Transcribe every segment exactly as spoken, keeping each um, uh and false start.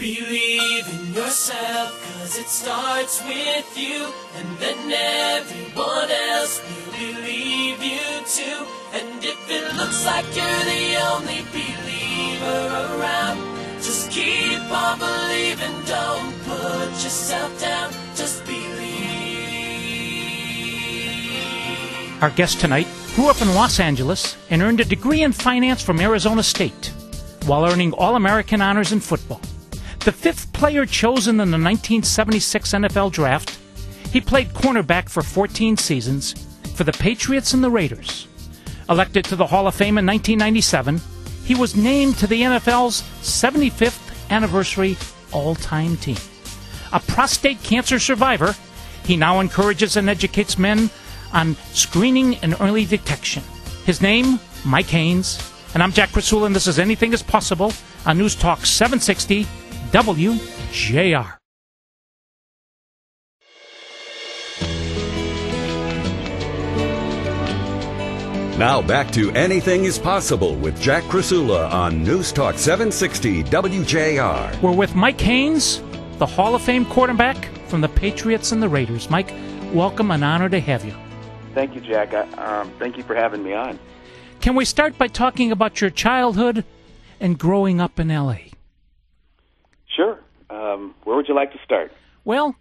Believe in yourself, cause it starts with you, and then everyone else will believe you too. And if it looks like you're the only believer around, just keep on believing, don't put yourself down, just believe. Our guest tonight grew up in Los Angeles and earned a degree in finance from Arizona State, while earning All-American honors in football. The fifth player chosen in the nineteen seventy-six N F L Draft, he played cornerback for fourteen seasons for the Patriots and the Raiders. Elected to the Hall of Fame in nineteen ninety-seven, he was named to the N F L's seventy-fifth anniversary all-time team. A prostate cancer survivor, he now encourages and educates men on screening and early detection. His name, Mike Haynes, and I'm Jack Krasula, and this is Anything is Possible on News Talk seven sixty W J R. Now back to Anything is Possible with Jack Krasula on News Talk seven sixty W J R. We're with Mike Haynes, the Hall of Fame quarterback from the Patriots and the Raiders. Mike, welcome, an honor to have you. Thank you, Jack. I, um, thank you for having me on. Can we start by talking about your childhood and growing up in L A? Sure. Um, where would you like to start? Well,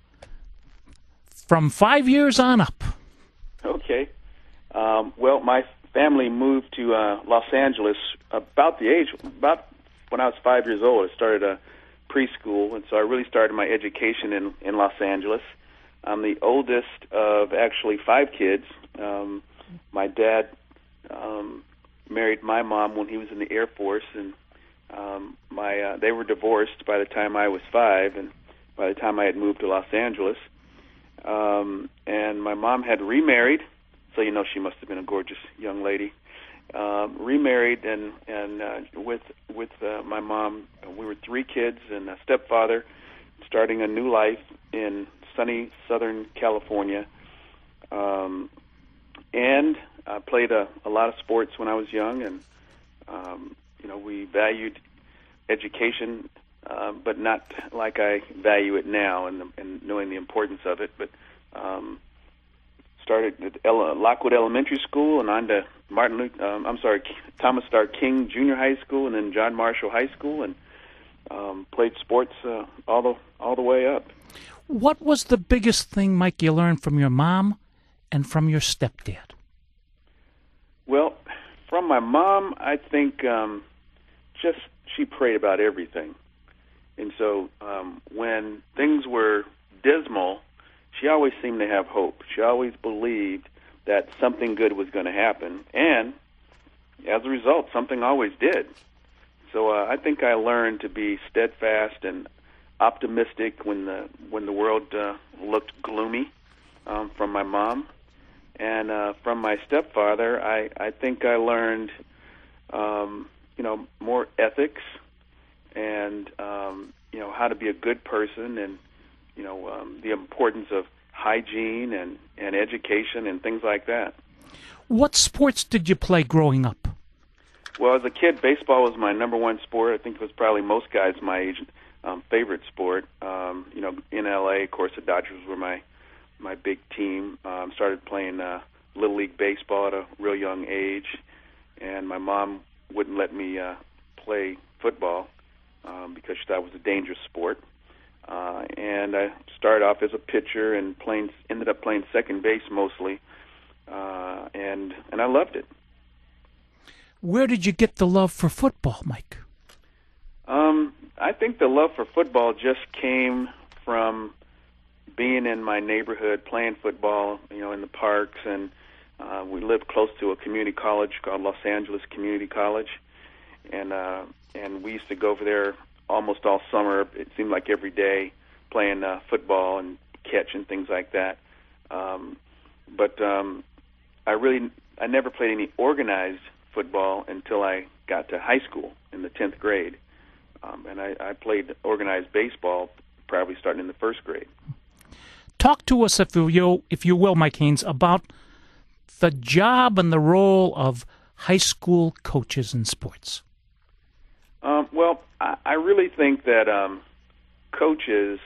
from five years on up. Okay. Um, well, my family moved to uh, Los Angeles about the age, about when I was five years old. I started a preschool, and so I really started my education in, in Los Angeles. I'm the oldest of actually five kids. Um, my dad um, married my mom when he was in the Air Force, and um, my uh, they were divorced by the time I was five, and by the time I had moved to Los Angeles. Um, and my mom had remarried, so you know she must have been a gorgeous young lady. Um, remarried, and and uh, with with uh, my mom, we were three kids and a stepfather, starting a new life in sunny Southern California. Um, and I played a, a lot of sports when I was young, and um, you know we valued education, uh, but not like I value it now, and, and knowing the importance of it. But um, started at Ele- Lockwood Elementary School, and on to Martin. Luther, um, I'm sorry, Thomas Starr King Junior High School, and then John Marshall High School, and um, played sports uh, all the all the way up. What was the biggest thing, Mike, you learned from your mom and from your stepdad? Well, from my mom, I think um, just she prayed about everything. And so um, when things were dismal, she always seemed to have hope. She always believed that something good was going to happen. And as a result, something always did. So uh, I think I learned to be steadfast and optimistic when the when the world uh, looked gloomy um, from my mom. And uh, from my stepfather, I, I think I learned, um, you know, more ethics and, um, you know, how to be a good person and, you know, um, the importance of hygiene and, and education and things like that. What sports did you play growing up? Well, as a kid, baseball was my number one sport. I think it was probably most guys my age um, favorite sport. Um, you know, in L A, of course, the Dodgers were my my big team. Um, started playing uh, Little League Baseball at a real young age, and my mom wouldn't let me uh, play football um, because she thought it was a dangerous sport. Uh, and I started off as a pitcher and playing, ended up playing second base mostly, uh, and and I loved it. Where did you get the love for football, Mike? Um, I think the love for football just came from being in my neighborhood, playing football, you know, in the parks, and uh, we lived close to a community college called Los Angeles Community College, and uh, and we used to go over there almost all summer. It seemed like every day, playing uh, football and catch and things like that. Um, but um, I really, I never played any organized football until I got to high school in the tenth grade, um, and I, I played organized baseball probably starting in the first grade. Talk to us, if you, if you will, Mike Haynes, about the job and the role of high school coaches in sports. Um, well, I, I really think that um, coaches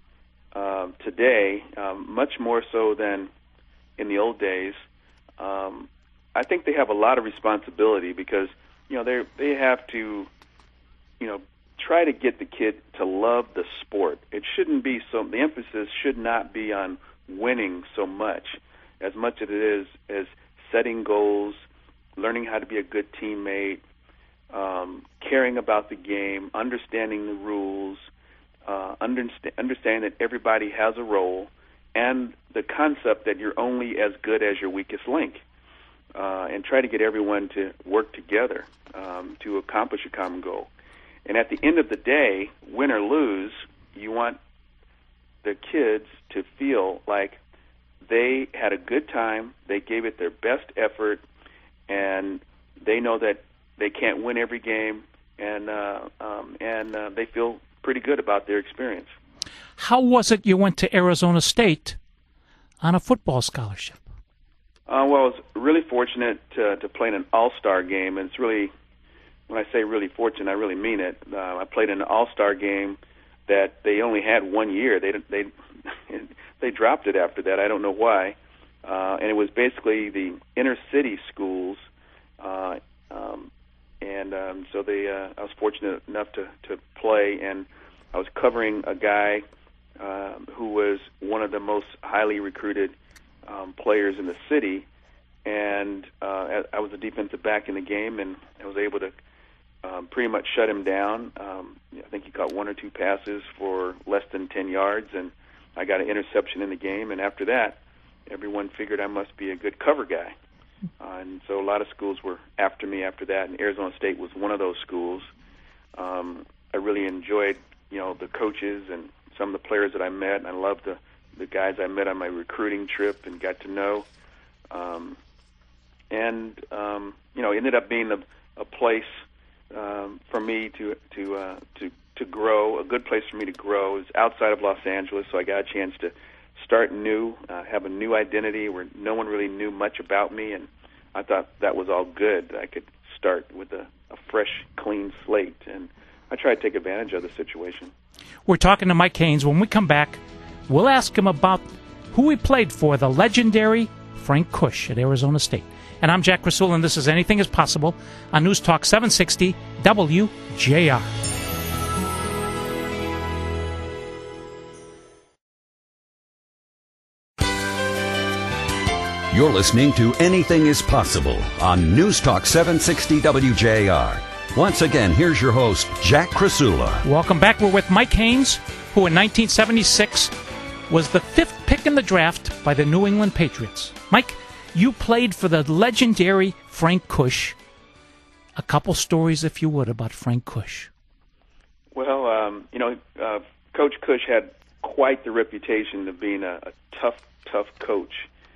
uh, today, um, much more so than in the old days, um, I think they have a lot of responsibility because, you know, they they have to, you know, try to get the kid to love the sport. It shouldn't be so, the emphasis should not be on winning so much, as much as it is as setting goals, learning how to be a good teammate, um, caring about the game, understanding the rules, uh, understand, understanding that everybody has a role, and the concept that you're only as good as your weakest link, uh, and try to get everyone to work together um, to accomplish a common goal. And at the end of the day, win or lose, you want the kids to feel like they had a good time, they gave it their best effort, and they know that they can't win every game, and uh, um, and uh, they feel pretty good about their experience. How was it you went to Arizona State on a football scholarship? Uh, well, I was really fortunate to, to play in an all-star game, and it's really, when I say really fortunate, I really mean it. Uh, I played in an all-star game that they only had one year. They they they dropped it after that. I don't know why. Uh, and it was basically the inner city schools, uh, um, and um, so they. Uh, I was fortunate enough to, to play, and I was covering a guy uh, who was one of the most highly recruited um, players in the city, and uh, I was a defensive back in the game, and I was able to um, pretty much shut him down. Um, I think he caught one or two passes for less than ten yards, and I got an interception in the game, and after that, everyone figured I must be a good cover guy. Uh, and so a lot of schools were after me after that, and Arizona State was one of those schools. Um, I really enjoyed, you know, the coaches and some of the players that I met, and I loved the, the guys I met on my recruiting trip and got to know. Um, and, um, you know, it ended up being a, a place um, for me to to uh, to to grow, a good place for me to grow. It was outside of Los Angeles, so I got a chance to start new, uh, have a new identity where no one really knew much about me, and I thought that was all good. I could start with a, a fresh, clean slate, and I tried to take advantage of the situation. We're talking to Mike Haynes. When we come back, we'll ask him about who he played for, the legendary Frank Kush at Arizona State. And I'm Jack Rasul, and this is Anything is Possible on News Talk seven sixty W J R. You're listening to Anything is Possible on News Talk seven sixty W J R. Once again, here's your host, Jack Krasula. Welcome back. We're with Mike Haynes, who in nineteen seventy-six was the fifth pick in the draft by the New England Patriots. Mike, you played for the legendary Frank Kush. A couple stories, if you would, about Frank Kush. Well, um, you know, uh, Coach Kush had quite the reputation of being a, a tough, tough coach.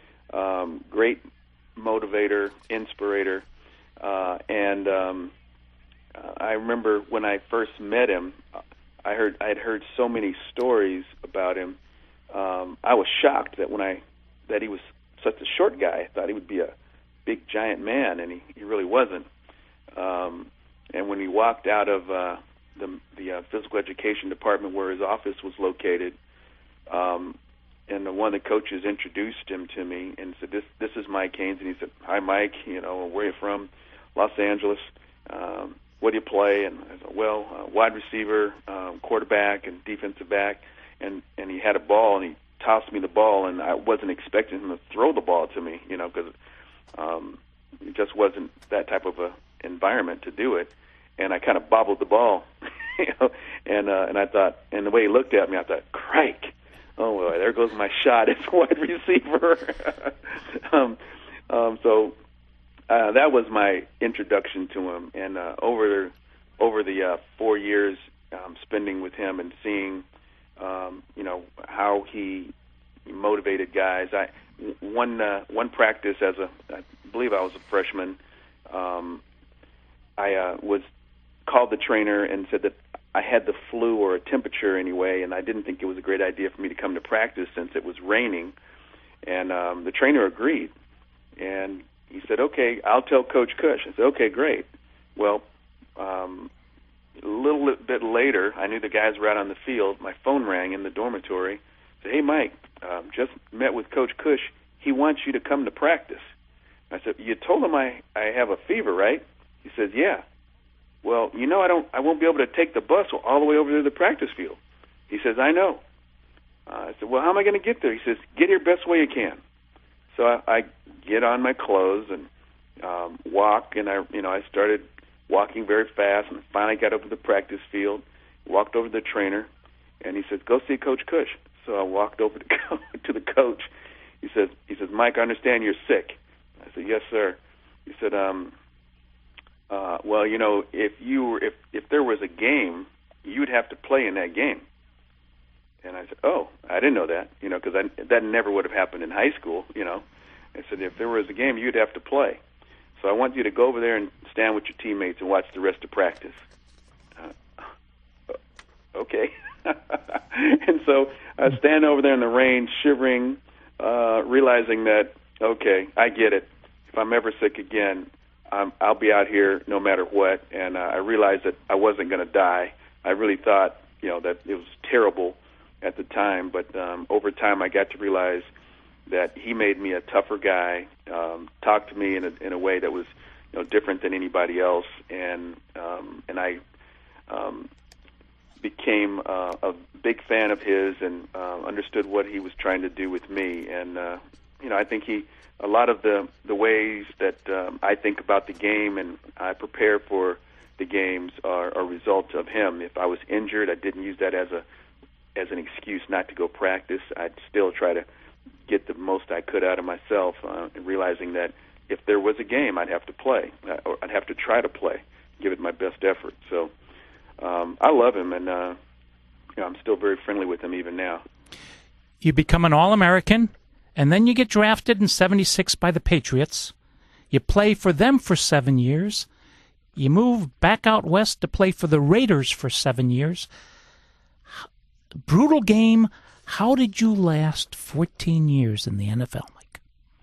Um, great motivator, inspirator, uh, and um, uh, I remember when I first met him, I heard I had heard so many stories about him. Um, I was shocked that when I that he was such a short guy. I thought he would be a big giant man, and he, he really wasn't. Um, and when he walked out of uh, the the uh, physical education department where his office was located. Um, And one of the coaches introduced him to me and said, "This, this is Mike Haynes." And he said, "Hi, Mike. You know, where are you from?" Los Angeles. Um, what do you play? And I said, "Well, uh, wide receiver, um, quarterback, and defensive back." And and he had a ball, and he tossed me the ball, and I wasn't expecting him to throw the ball to me, you know, because um, it just wasn't that type of a environment to do it. And I kind of bobbled the ball, you know, and uh, and I thought, and the way he looked at me, I thought, "Crike. Oh, well, there goes my shot as wide receiver." um, um, so uh, that was my introduction to him, and uh, over over the uh, four years um, spending with him and seeing, um, you know, how he motivated guys. I one uh, one practice as a, I believe I was a freshman. Um, I uh, was called the trainer and said that I had the flu or a temperature anyway, and I didn't think it was a great idea for me to come to practice since it was raining. And um, the trainer agreed. And he said, "Okay, I'll tell Coach Kush." I said, "Okay, great." Well, um, a little bit later, I knew the guys were out on the field. My phone rang in the dormitory. I said, "Hey, Mike, um, just met with Coach Cush. He wants you to come to practice." I said, "You told him I, I have a fever, right?" He says, "Yeah." "Well, you know I don't. I won't be able to take the bus all the way over to the practice field." He says, "I know." Uh, I said, "Well, how am I going to get there?" He says, "Get here best way you can." So I, I get on my clothes and um, walk, and I, you know, I started walking very fast, and finally got over to the practice field. Walked over to the trainer, and he says, "Go see Coach Cush." So I walked over to, to the coach. He says, "He says, Mike, I understand you're sick." I said, "Yes, sir." He said, "Um, uh, well, you know, if you were, if if there was a game, you'd have to play in that game." And I said, "Oh, I didn't know that, you know, because that never would have happened in high school, you know." I said, "If there was a game, you'd have to play. So I want you to go over there and stand with your teammates and watch the rest of practice." Uh, okay. And so I stand over there in the rain, shivering, uh, realizing that, okay, I get it. If I'm ever sick again, um, I'll be out here no matter what. And uh, I realized that I wasn't going to die. I really thought, you know, that it was terrible at the time, but um, over time I got to realize that he made me a tougher guy, um, talked to me in a, in a way that was, you know, different than anybody else, and um, and I um, became uh, a big fan of his and uh, understood what he was trying to do with me. And uh, you know, I think he a lot of the the ways that um, I think about the game and I prepare for the games are a result of him. If I was injured, I didn't use that as a as an excuse not to go practice. I'd still try to get the most I could out of myself, uh, and realizing that if there was a game, I'd have to play, uh, or I'd have to try to play, give it my best effort. So um, I love him, and uh, you know, I'm still very friendly with him even now. You become an All-American, and then you get drafted in seventy-six by the Patriots. You play for them for seven years. You move back out west to play for the Raiders for seven years. Brutal game. How did you last fourteen years in the N F L, Mike?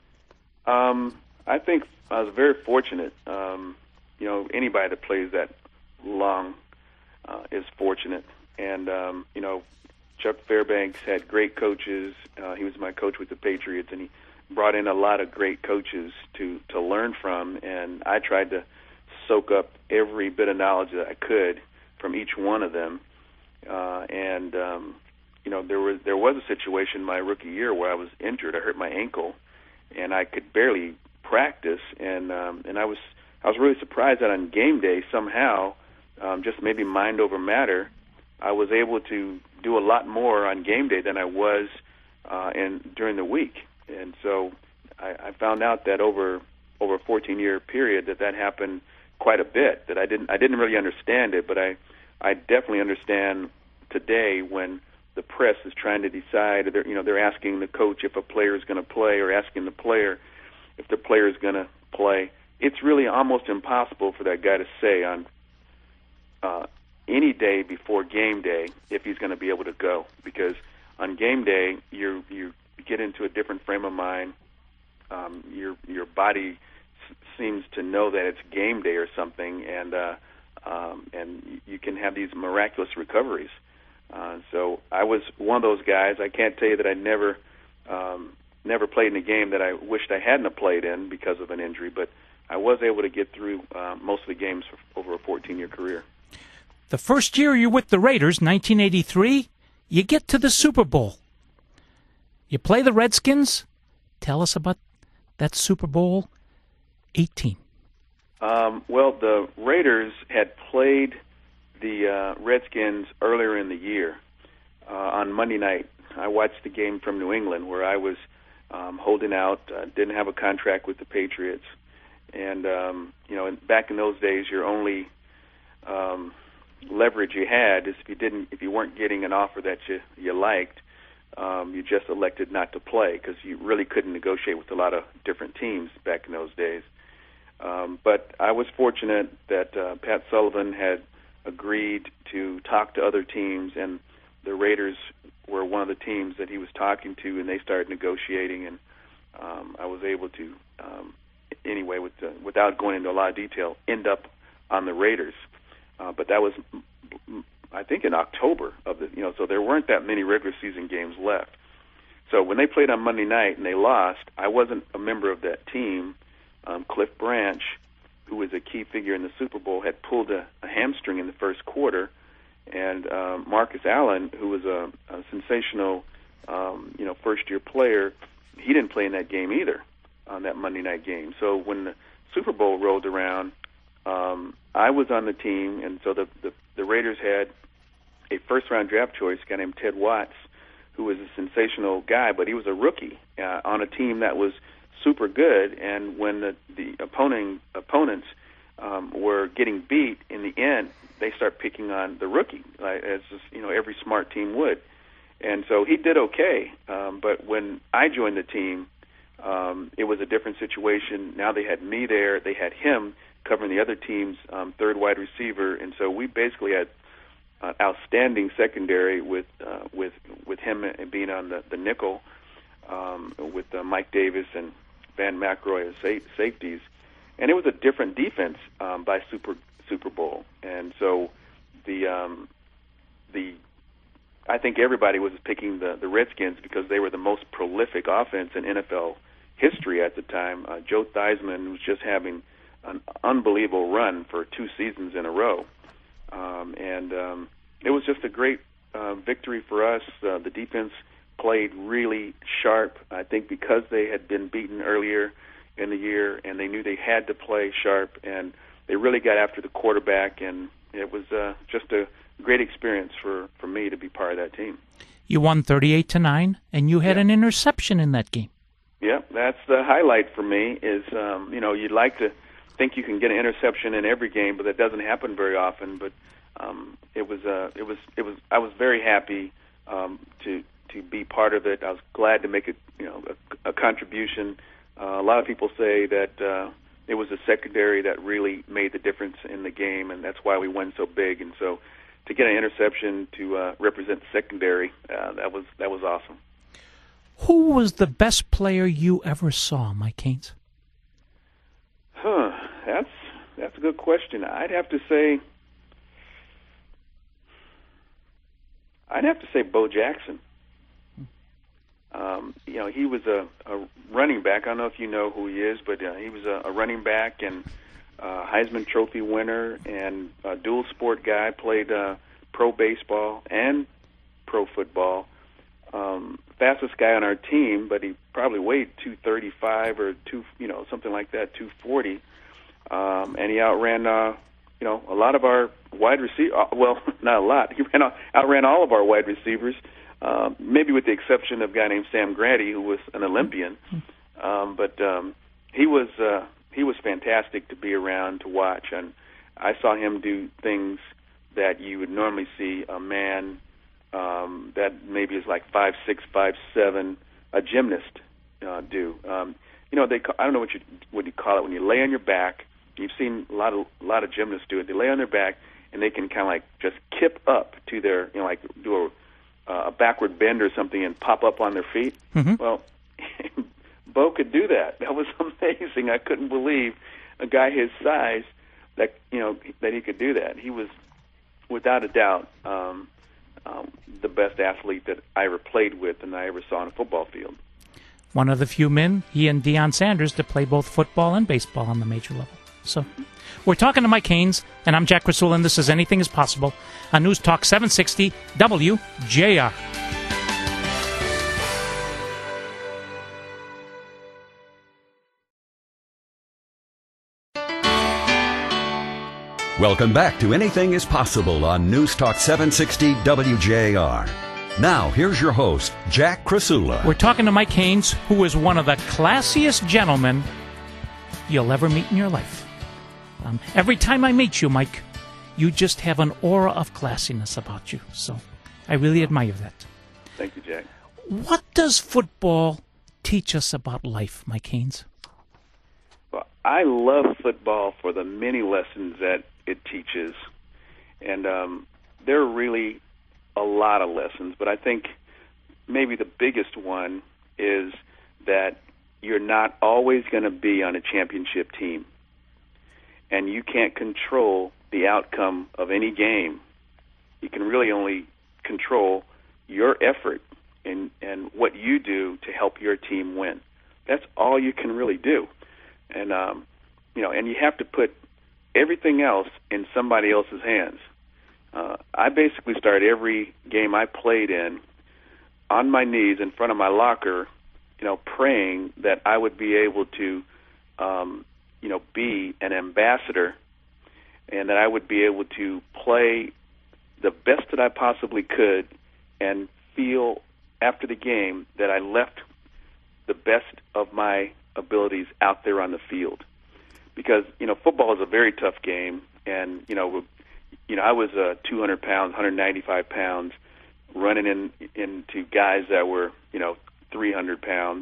Um, I think I was very fortunate. Um, you know, anybody that plays that long uh, is fortunate. And, um, you know, Chuck Fairbanks had great coaches. Uh, he was my coach with the Patriots, and he brought in a lot of great coaches to, to learn from. And I tried to soak up every bit of knowledge that I could from each one of them. Uh, and, um, you know, there was there was a situation my rookie year where I was injured. I hurt my ankle, and I could barely practice. And um, and I was I was really surprised that on game day somehow, um, just maybe mind over matter, I was able to do a lot more on game day than I was uh, in during the week. And so I, I found out that over over a fourteen year period that that happened quite a bit. That I didn't I didn't really understand it, but I I definitely understand today when the press is trying to decide, they're, you know, they're asking the coach if a player is going to play or asking the player if the player is going to play. It's really almost impossible for that guy to say on uh, any day before game day if he's going to be able to go, because on game day you you get into a different frame of mind. Um, your your body s- seems to know that it's game day or something, and uh, um, and you can have these miraculous recoveries. Uh, so I was one of those guys. I can't tell you that I never um, never played in a game that I wished I hadn't have played in because of an injury, but I was able to get through uh, most of the games for, over a fourteen year career. The first year you're with the Raiders, nineteen eighty-three, you get to the Super Bowl. You play the Redskins. Tell us about that Super Bowl eighteen. Um, well, the Raiders had played the uh, Redskins earlier in the year uh, on Monday night. I watched the game from New England where I was um, holding out, uh, didn't have a contract with the Patriots. And, um, you know, back in those days, your only um, leverage you had is if you didn't, if you weren't getting an offer that you, you liked, um, you just elected not to play because you really couldn't negotiate with a lot of different teams back in those days. Um, but I was fortunate that uh, Pat Sullivan had agreed to talk to other teams, and the Raiders were one of the teams that he was talking to, and they started negotiating, and um, I was able to, um, anyway, with the, without going into a lot of detail, end up on the Raiders. uh, but that was, I think, in October of the, you know, so there weren't that many regular season games left. So when they played on Monday night and they lost, I wasn't a member of that team. Um, Cliff Branch, who was a key figure in the Super Bowl, had pulled a, a hamstring in the first quarter, and um, Marcus Allen, who was a, a sensational, um, you know, first-year player, he didn't play in that game either, on that Monday night game. So when the Super Bowl rolled around, um, I was on the team, and so the, the, the Raiders had a first-round draft choice, a guy named Ted Watts, who was a sensational guy, but he was a rookie uh, on a team that was super good. And when the, the opponent, opponents um, were getting beat, in the end, they start picking on the rookie, like, as just, you know, every smart team would. And so he did okay, um, but when I joined the team, um, it was a different situation. Now they had me there, they had him covering the other team's um, third wide receiver, and so we basically had uh, outstanding secondary with uh, with with him being on the, the nickel, um, with uh, Mike Davis and Van McElroy as sa- safeties, and it was a different defense um, by Super Super Bowl, and so the um, the I think everybody was picking the, the Redskins because they were the most prolific offense in N F L history at the time. Uh, Joe Theismann was just having an unbelievable run for two seasons in a row. Um, and um, it was just a great uh, victory for us. Uh, the defense played really sharp, I think because they had been beaten earlier in the year, and they knew they had to play sharp, and they really got after the quarterback, and it was uh, just a great experience for, for me to be part of that team. You won thirty-eight to nine, and you had yeah. an interception in that game. Yeah, that's the highlight for me is, um, you know, you'd like to think you can get an interception in every game, but that doesn't happen very often. But um, it was, uh, it was, it was. I was very happy um, to to be part of it. I was glad to make a, you know, a, a contribution. Uh, a lot of people say that uh, it was the secondary that really made the difference in the game, and that's why we won so big. And so, to get an interception to uh, represent the secondary, uh, that was that was awesome. Who was the best player you ever saw, Mike Haynes? Huh, that's that's a good question. I'd have to say, I'd have to say Bo Jackson. Um, you know, he was a, a running back. I don't know if you know who he is, but uh, he was a, a running back and uh, Heisman Trophy winner and a dual sport guy. Played uh, pro baseball and pro football. Um, fastest guy on our team, but he probably weighed two thirty-five or two, you know, something like that, two forty. Um, and he outran, uh, you know, a lot of our wide receivers. Uh, well, not a lot. He ran outran all of our wide receivers, uh, maybe with the exception of a guy named Sam Grady, who was an Olympian. Um, but um, he was uh, he was fantastic to be around to watch, and I saw him do things that you would normally see a man um, that maybe is like five six, five seven, a gymnast uh, do. Um, you know, they call, I don't know what you what you call it when you lay on your back. You've seen a lot of a lot of gymnasts do it. They lay on their back and they can kind of like just kip up to their, you know, like do a, uh, a backward bend or something and pop up on their feet. Mm-hmm. Well, Bo could do that. That was amazing. I couldn't believe a guy his size that you know that he could do that. He was, without a doubt, um, um, the best athlete that I ever played with and I ever saw on a football field. One of the few men, he and Deion Sanders, to play both football and baseball on the major level. So, we're talking to Mike Haynes, and I'm Jack Krasula, and this is Anything is Possible on News Talk seven sixty W J R. Welcome back to Anything is Possible on News Talk seven sixty W J R. Now, here's your host, Jack Krasula. We're talking to Mike Haynes, who is one of the classiest gentlemen you'll ever meet in your life. Um, every time I meet you, Mike, you just have an aura of classiness about you. So I really admire that. Thank you, Jack. What does football teach us about life, Mike Haynes? Well, I love football for the many lessons that it teaches. And um, there are really a lot of lessons, but I think maybe the biggest one is that you're not always going to be on a championship team. And you can't control the outcome of any game. You can really only control your effort and, and what you do to help your team win. That's all you can really do. And, um, you know, and you have to put everything else in somebody else's hands. Uh, I basically start every game I played in on my knees in front of my locker, you know, praying that I would be able to, um, you know, be an ambassador and that I would be able to play the best that I possibly could and feel after the game that I left the best of my abilities out there on the field. Because, you know, football is a very tough game, and, you know, you know, I was uh, two hundred pounds, one hundred ninety-five pounds, running in into guys that were, you know, three hundred pounds,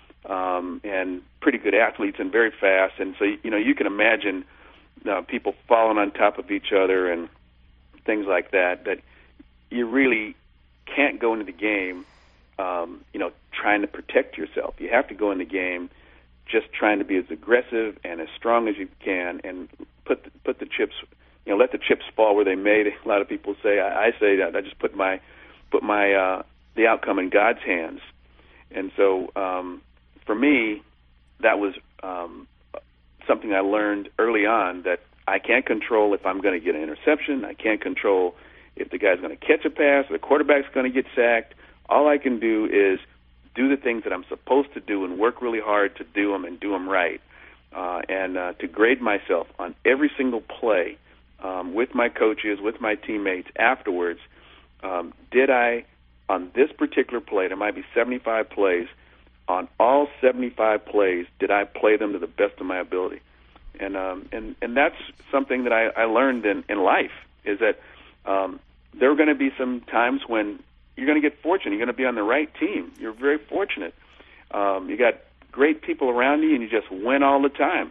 um, and pretty good athletes and very fast. And so, you know, you can imagine uh, people falling on top of each other and things like that, that you really can't go into the game, um, you know, trying to protect yourself. You have to go in the game just trying to be as aggressive and as strong as you can and put the, put the chips, you know, let the chips fall where they may. A lot of people say, I, I say that I just put my put my uh, the outcome in God's hands. And so um, for me, that was um, something I learned early on, that I can't control if I'm going to get an interception. I can't control if the guy's going to catch a pass or the quarterback's going to get sacked. All I can do is do the things that I'm supposed to do and work really hard to do them and do them right, uh, and uh, to grade myself on every single play um, with my coaches, with my teammates afterwards. Um, did I, on this particular play, there might be seventy-five plays, on all seventy-five plays, did I play them to the best of my ability? And um, and, and that's something that I, I learned in, in life, is that um, there are going to be some times when you're going to get fortunate. You're going to be on the right team. You're very fortunate. Um, you got great people around you, and you just win all the time.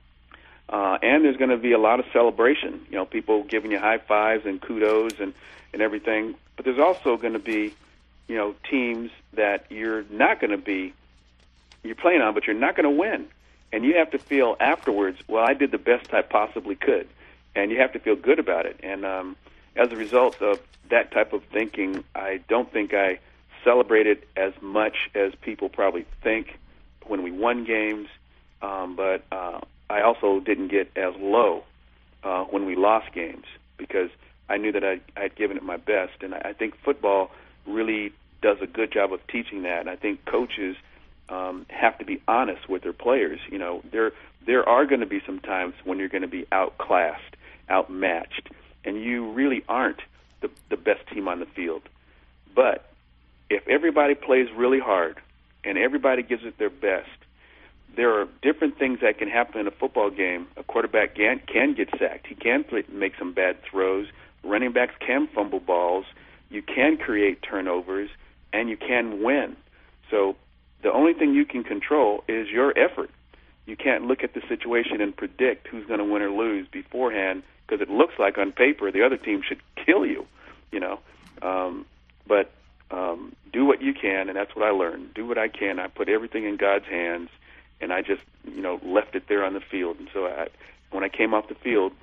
Uh, and there's going to be a lot of celebration. You know, people giving you high fives and kudos and, and everything. But there's also going to be, you know, teams that you're not going to be, you're playing on, but you're not going to win. And you have to feel afterwards, well, I did the best I possibly could. And you have to feel good about it. And um, as a result of that type of thinking, I don't think I celebrated as much as people probably think when we won games, um, but uh, I also didn't get as low uh, when we lost games, because I knew that I'd, I'd given it my best. And I think football really does a good job of teaching that. And I think coaches um, have to be honest with their players. You know, there there are going to be some times when you're going to be outclassed, outmatched, and you really aren't the, the best team on the field. But if everybody plays really hard and everybody gives it their best, there are different things that can happen in a football game. A quarterback can, can get sacked. He can play, make some bad throws. Running backs can fumble balls. You can create turnovers, and you can win. So the only thing you can control is your effort. You can't look at the situation and predict who's going to win or lose beforehand, because it looks like on paper the other team should kill you, you know. Um, but um, do what you can, and that's what I learned. Do what I can. I put everything in God's hands, and I just, you know, left it there on the field. And so I, when I came off the field,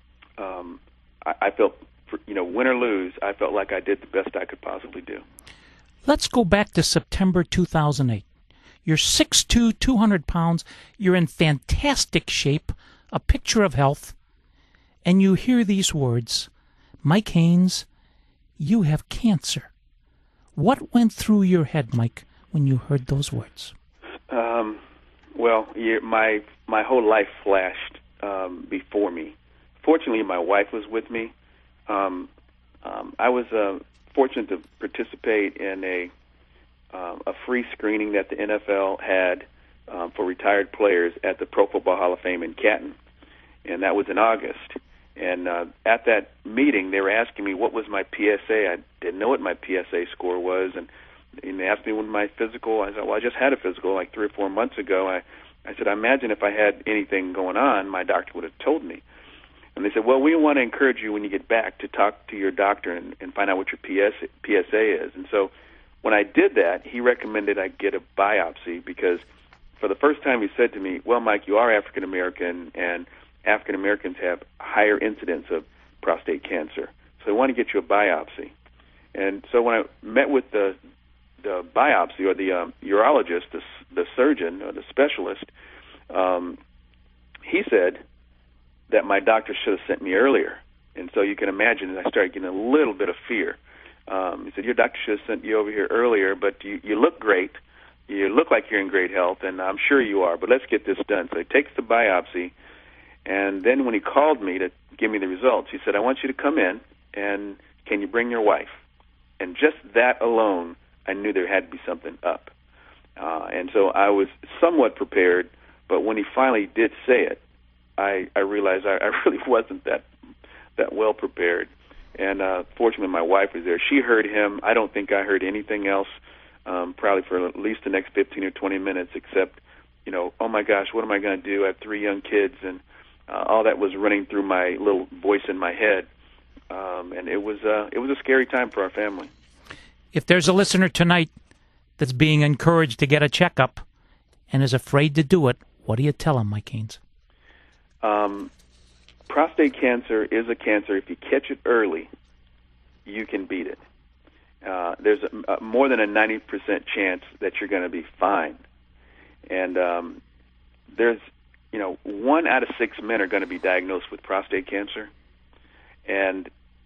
um, I, I felt, for, you know, win or lose, I felt like I did the best I could possibly do. Let's go back to September two thousand eight. You're six two, two hundred pounds. You're in fantastic shape, a picture of health. And you hear these words, Mike Haynes, you have cancer. What went through your head, Mike, when you heard those words? Um, well, yeah, my my whole life flashed um, before me. Fortunately, my wife was with me. Um, um, I was uh, fortunate to participate in a Um, a free screening that the N F L had um, for retired players at the Pro Football Hall of Fame in Canton, and that was in August. And uh, at that meeting, they were asking me what was my P S A. I didn't know what my P S A score was, and, and they asked me when my physical. I said, well, I just had a physical like three or four months ago. I, I said, I imagine if I had anything going on, my doctor would have told me. And they said, well, we want to encourage you when you get back to talk to your doctor and, and find out what your P S A, P S A is. And so when I did that, he recommended I get a biopsy, because for the first time he said to me, well, Mike, you are African American, and African Americans have higher incidence of prostate cancer. So they want to get you a biopsy. And so when I met with the the biopsy or the um, urologist, the, the surgeon or the specialist, um, he said that my doctor should have sent me earlier. And so you can imagine I started getting a little bit of fear. Um, he said, your doctor should have sent you over here earlier, but you, you look great. You look like you're in great health, and I'm sure you are, but let's get this done. So he takes the biopsy, and then when he called me to give me the results, he said, I want you to come in, and can you bring your wife? And just that alone, I knew there had to be something up. Uh, and so I was somewhat prepared, but when he finally did say it, I, I realized I, I really wasn't that that well prepared. And uh, fortunately, my wife was there. She heard him. I don't think I heard anything else, um, probably for at least the next fifteen or twenty minutes, except, you know, oh my gosh, what am I going to do? I have three young kids, and uh, all that was running through my little voice in my head. Um, and it was uh, it was a scary time for our family. If there's a listener tonight that's being encouraged to get a checkup and is afraid to do it, what do you tell them, Mike Haynes? Um, prostate cancer is a cancer. If you catch it early, you can beat it. Uh, there's a, a more than a ninety percent chance that you're going to be fine. And um, there's, you know, one out of six men are going to be diagnosed with prostate cancer. And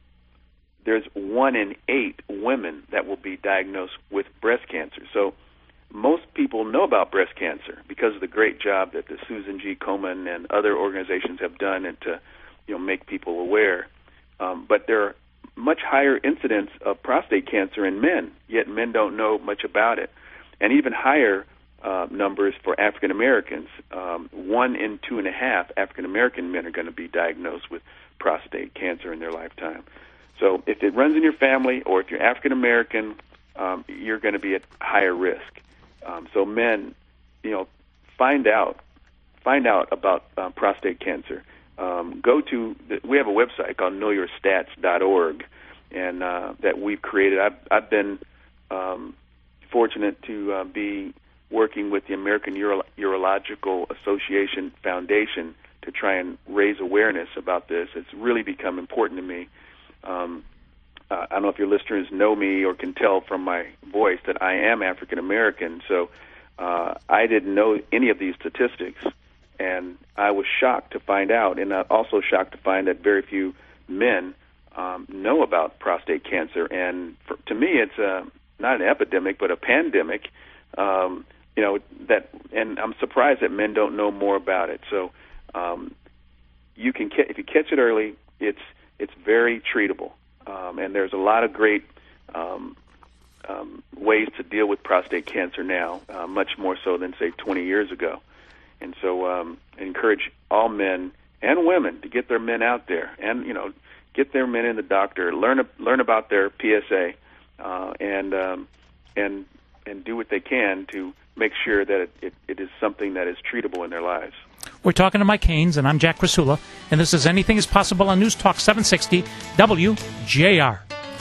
there's one in eight women that will be diagnosed with breast cancer. So most people know about breast cancer because of the great job that the Susan G. Komen and other organizations have done and to, you know, make people aware. Um, but there are much higher incidence of prostate cancer in men, yet men don't know much about it. And even higher uh, numbers for African Americans. Um, one in two and a half African American men are going to be diagnosed with prostate cancer in their lifetime. So if it runs in your family or if you're African American, um, you're going to be at higher risk. Um, so men, you know, find out, find out about uh, prostate cancer. Um, go to, the, we have a website called know your stats dot org, and uh, that we've created. I've, I've been um, fortunate to uh, be working with the American Uro- Urological Association Foundation to try and raise awareness about this. It's really become important to me. Um, uh, I don't know if your listeners know me or can tell from my voice that I am African American, so uh, I didn't know any of these statistics, and I was shocked to find out, and uh, also shocked to find that very few men um, know about prostate cancer. And for, to me, it's a, not an epidemic, but a pandemic. Um, you know that, and I'm surprised that men don't know more about it. So um, you can, ca- if you catch it early, it's it's very treatable, um, and there's a lot of great um, um, ways to deal with prostate cancer now, uh, much more so than say twenty years ago. And so, um, I encourage all men and women to get their men out there, and you know, get their men in the doctor, learn learn about their P S A, uh, and um, and and do what they can to make sure that it, it, it is something that is treatable in their lives. We're talking to Mike Haynes, and I'm Jack Krasula, and this is Anything is Possible on News Talk seven sixty W J R.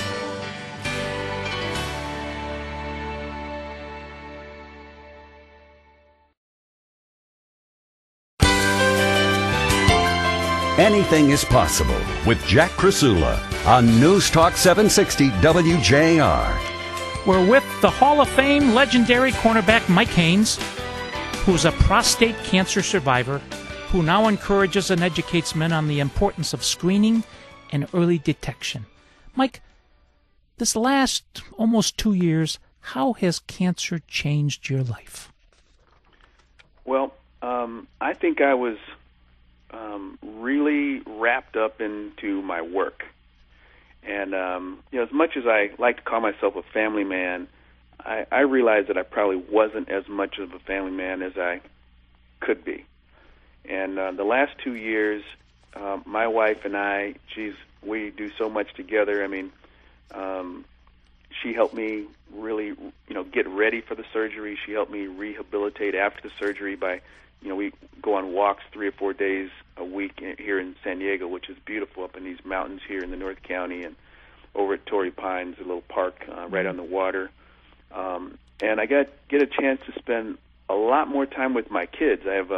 Anything is Possible with Jack Krasula on News Talk seven sixty W J R. We're with the Hall of Fame legendary cornerback Mike Haynes, who's a prostate cancer survivor who now encourages and educates men on the importance of screening and early detection. Mike, this last almost two years, how has cancer changed your life? Well, um, I think I was um, really wrapped up into my work. And, um, you know, as much as I like to call myself a family man, I, I realized that I probably wasn't as much of a family man as I could be. And uh, the last two years, uh, my wife and I, geez, we do so much together. I mean, um, she helped me really, you know, get ready for the surgery. She helped me rehabilitate after the surgery by, you know, we go on walks three or four days a week here in San Diego, which is beautiful up in these mountains here in the North County, and over at Torrey Pines, a little park uh, right on the water. Um, and I got get a chance to spend a lot more time with my kids. I have uh,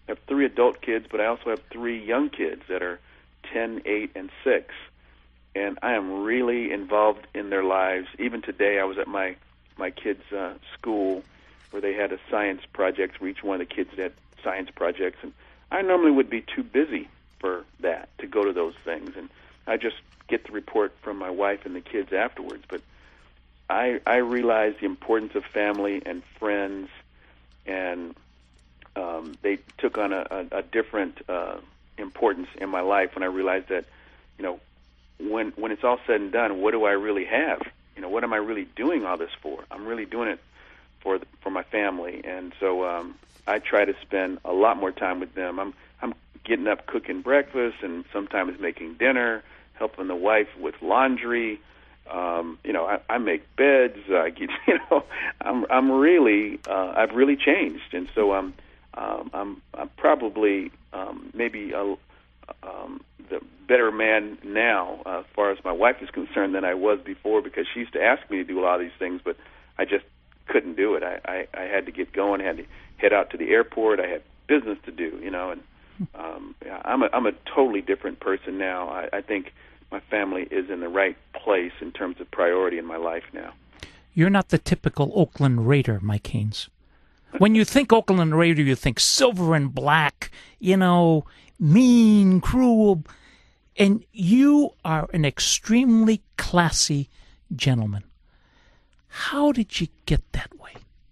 have three adult kids, but I also have three young kids that are ten, eight, and six. And I am really involved in their lives. Even today, I was at my, my kids' uh, school where they had a science project where each one of the kids had science projects. And I normally would be too busy for that, to go to those things. And I just get the report from my wife and the kids afterwards. But I, I realize the importance of family and friends, and um, they took on a, a, a different uh, importance in my life when I realized that, you know, when when it's all said and done, what do I really have? You know, what am I really doing all this for? I'm really doing it for the, for my family, and so um, I try to spend a lot more time with them. I'm I'm getting up, cooking breakfast, and sometimes making dinner, helping the wife with laundry. Um, you know, I, I make beds. I get, you know, I'm I'm really uh, I've really changed, and so I'm um, I'm I'm probably um, maybe a um, the better man now, uh, as far as my wife is concerned, than I was before, because she used to ask me to do a lot of these things, but I just couldn't do it. I, I, I had to get going, had to head out to the airport. I had business to do, you know, and um, yeah, I'm a I'm a totally different person now. I, I think my family is in the right place in terms of priority in my life now. You're not the typical Oakland Raider, Mike Haynes. When you think Oakland Raider, you think silver and black, you know, mean, cruel, and you are an extremely classy gentleman. How did you get that way?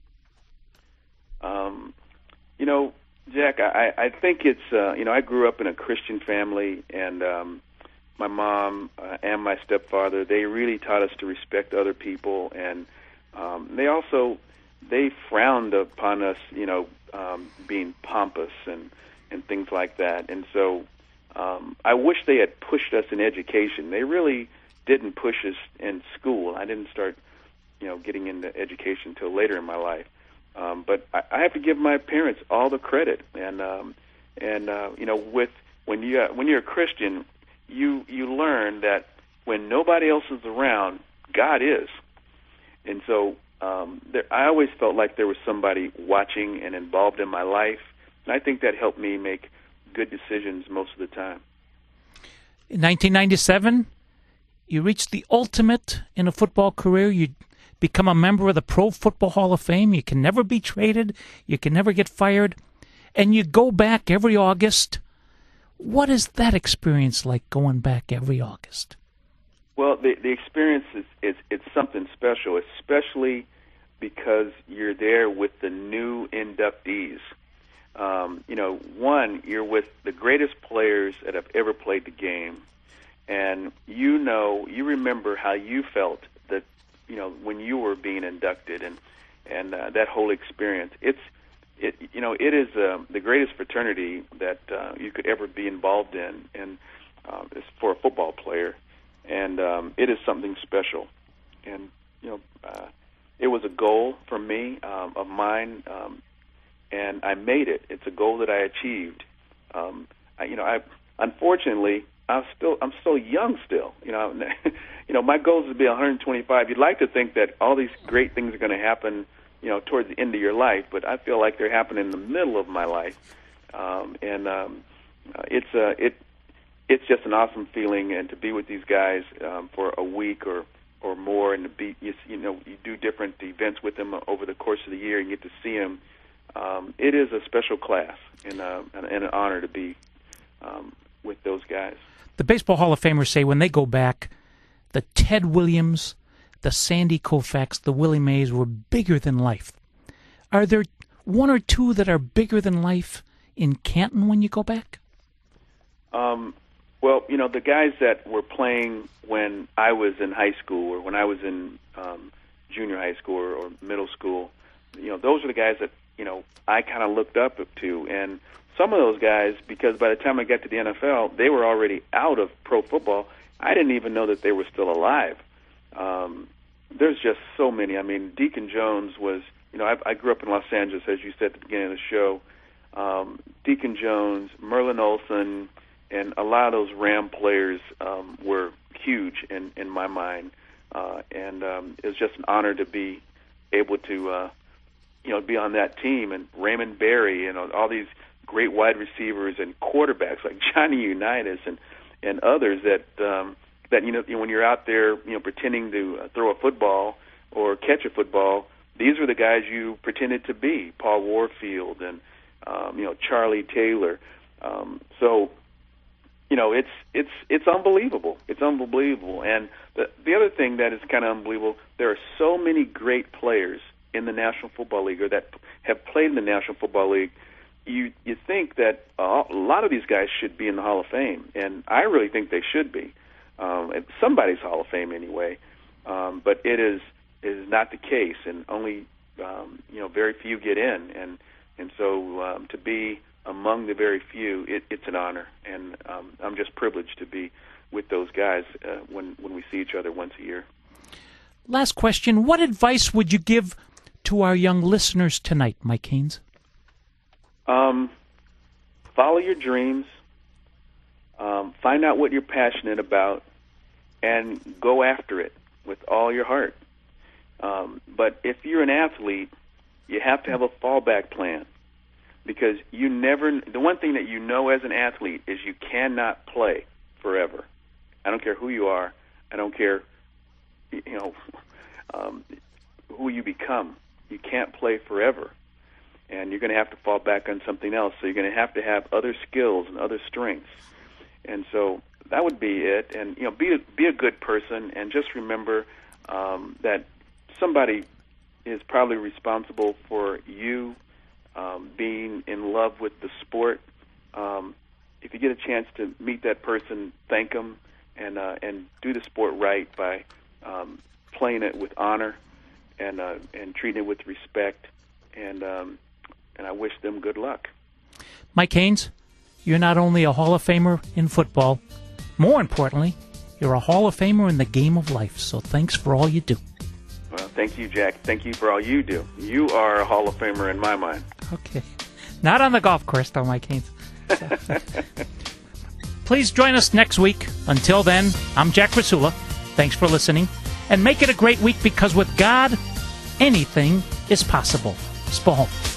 Um, you know, Jack, I, I think it's, uh, you know, I grew up in a Christian family, and um, my mom uh, and my stepfather, they really taught us to respect other people, and um, they also, they frowned upon us, you know, um, being pompous and, and things like that. And so um, I wish they had pushed us in education. They really didn't push us in school. I didn't start, you know, getting into education until later in my life. Um, but I, I have to give my parents all the credit. And um, and uh, you know, with when you uh, when you're a Christian, you you learn that when nobody else is around, God is. And so um, there, I always felt like there was somebody watching and involved in my life, and I think that helped me make good decisions most of the time. In nineteen ninety-seven, you reached the ultimate in a football career. You become a member of the Pro Football Hall of Fame. You can never be traded. You can never get fired. And you go back every August. What is that experience like, going back every August? Well, the the experience is, is it's something special, especially because you're there with the new inductees. Um, you know, one, you're with the greatest players that have ever played the game, and you know, you remember how you felt that, you know, when you were being inducted, and and uh, that whole experience. It's it you know it is uh, the greatest fraternity that uh, you could ever be involved in, and uh, it's for a football player, and um, it is something special. And you know, uh, it was a goal for me um, of mine. Um, And I made it. It's a goal that I achieved. Um, I, you know, I unfortunately I'm still I'm still young still. You know, you know, my goal is to be one hundred twenty-five. You'd like to think that all these great things are going to happen, you know, towards the end of your life, but I feel like they're happening in the middle of my life. Um, and um, uh, it's a it it's just an awesome feeling, and to be with these guys um, for a week or or more, and to be you, you know you do different events with them over the course of the year, and you get to see them. Um, it is a special class, and, uh, and, and an honor to be um, with those guys. The Baseball Hall of Famers say when they go back, the Ted Williams, the Sandy Koufax, the Willie Mays were bigger than life. Are there one or two that are bigger than life in Canton when you go back? Um, well, you know, the guys that were playing when I was in high school, or when I was in um, junior high school or, or middle school, you know, those are the guys that, you know, I kind of looked up to. And some of those guys, because by the time I got to the N F L, they were already out of pro football. I didn't even know that they were still alive. Um, there's just so many. I mean, Deacon Jones was, you know, I, I grew up in Los Angeles, as you said at the beginning of the show. Um, Deacon Jones, Merlin Olsen, and a lot of those Ram players um, were huge in, in my mind. Uh, and um, it was just an honor to be able to, uh, you know, be on that team. And Raymond Berry, you know, all these great wide receivers and quarterbacks like Johnny Unitas and and others that um, that you know when you're out there you know pretending to uh, throw a football or catch a football, these were the guys you pretended to be. Paul Warfield and um, you know Charlie Taylor. Um, so you know it's it's it's unbelievable. It's unbelievable. And the the other thing that is kind of unbelievable, there are so many great players in the National Football League or that have played in the National Football League. You you think that uh, a lot of these guys should be in the Hall of Fame, and I really think they should be. Um, somebody's Hall of Fame anyway, um, but it is is not the case, and only um, you know very few get in, and and so um, to be among the very few, it, it's an honor, and um, I'm just privileged to be with those guys uh, when when we see each other once a year. Last question: what advice would you give to our young listeners tonight, Mike Haynes? Um, follow your dreams. Um, find out what you're passionate about, and go after it with all your heart. Um, but if you're an athlete, you have to have a fallback plan, because you never. The one thing that you know as an athlete is you cannot play forever. I don't care who you are. I don't care, you know, um, who you become. You can't play forever, and you're going to have to fall back on something else. So you're going to have to have other skills and other strengths. And so that would be it. And you know, be a, be a good person, and just remember um, that somebody is probably responsible for you um, being in love with the sport. Um, if you get a chance to meet that person, thank them, and uh, and do the sport right by um, playing it with honor and uh, and treating it with respect. And um, and I wish them good luck. Mike Haynes, you're not only a Hall of Famer in football, more importantly, you're a Hall of Famer in the game of life. So thanks for all you do. Well, thank you, Jack. Thank you for all you do. You are a Hall of Famer in my mind. Okay. Not on the golf course, though, Mike Haynes. Please join us next week. Until then, I'm Jack Krasula. Thanks for listening. And make it a great week, because with God, anything is possible. Spahome.